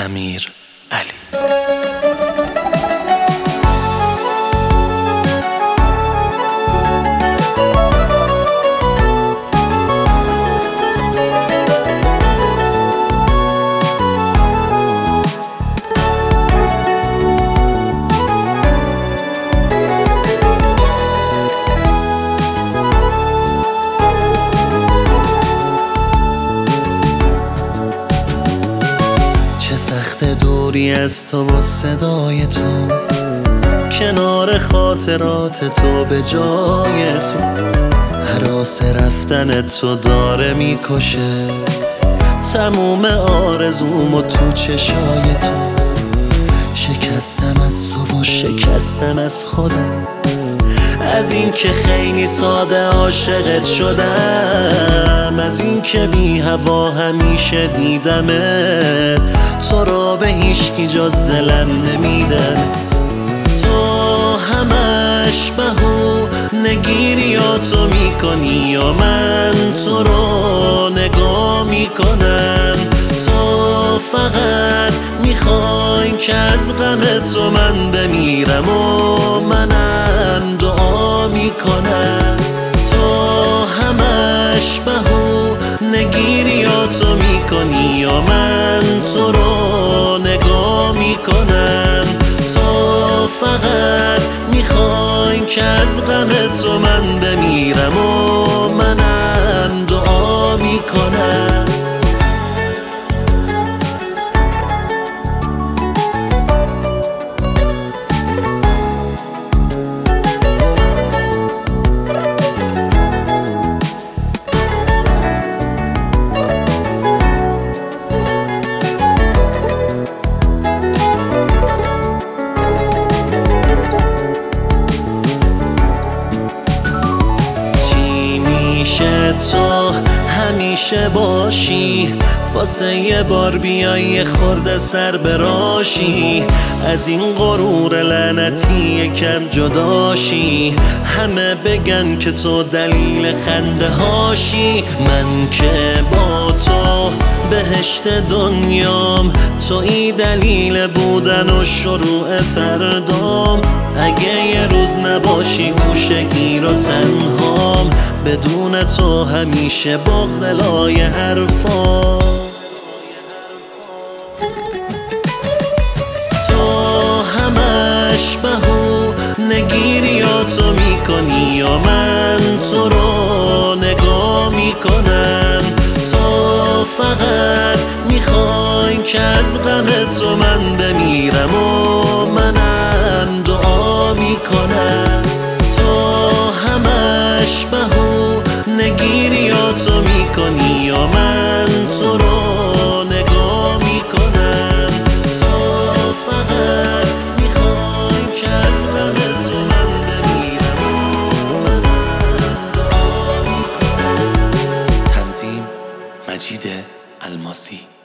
امیر علی. دوری از تو و صدای تو، کنار خاطرات تو به جای تو، هراس رفتن تو داره میکشه تموم آرزومو تو چشای تو. شکستم از تو و شکستم از خودم، از این که خیلی ساده عاشقت شدم، از این که بی هوا همیشه دیدمت، تو را به هیچکی جز دلم نمیدم. تو همش بهونگیریاتو میکنی یا من تو رو نگاه میکنم. تو فقط میخوای که از غم تو من بمیرم و منم دعا میکنم. تو همش بهونگیریاتو میکنی یا من تو رو نگاه میکنم. تو فقط میخوای که از غم تو من بمیرم و منم دعا میکنم. تو همیشه باشی، واسه یه بار بیای خورده سر براشی، از این غرور لعنتی یکم جداشی، همه بگن که تو دلیل خنده هاشی. من که با تو بهشت دنیام، تویی دلیل بودن و شروع فردام. اگه یه روز نباشی گوشگیر و تنهام، بدون تو همیشه بغض دلای حرفام. تو همش بهونگیریاتو میکنی یا من تو رو نگاه میکنم. تو فقط میخوای که از غم تو من بمیرم و منم دعا میکنم. تو همش بهونگیریاتو میکنی یا من تو رو نگاه میکنم. تو فقط میخوای که از غم تو من بمیرم و منم دعا میکنم. تنظیم مجید الماسی.